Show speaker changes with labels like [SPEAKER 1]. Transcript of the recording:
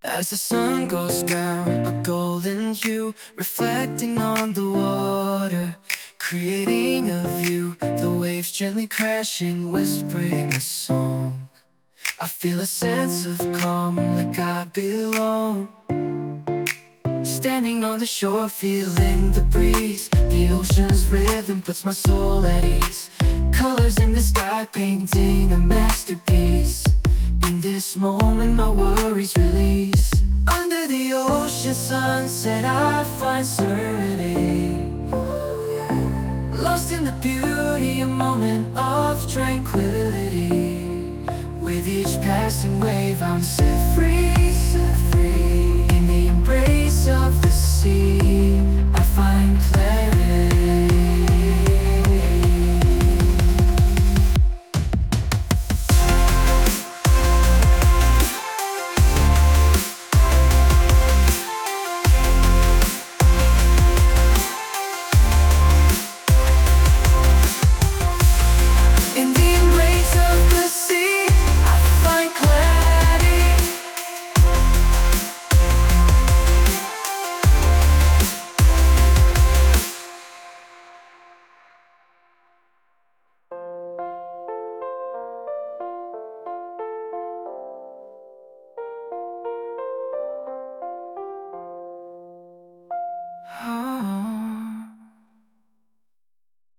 [SPEAKER 1] As the sun goes down, a golden hue reflecting on the water, creating a view, the waves gently crashing, whispering a song. I feel a sense of calm, like I belong. Standing on the shore, feeling the breeze, the ocean's rhythm puts my soul at ease. Colors in the sky, painting a masterpiece. In this moment, my worries release. Under the ocean sunset, I find serenity. Lost in the beauty, a moment of tranquility. With each passing wave, I'm set free, set free.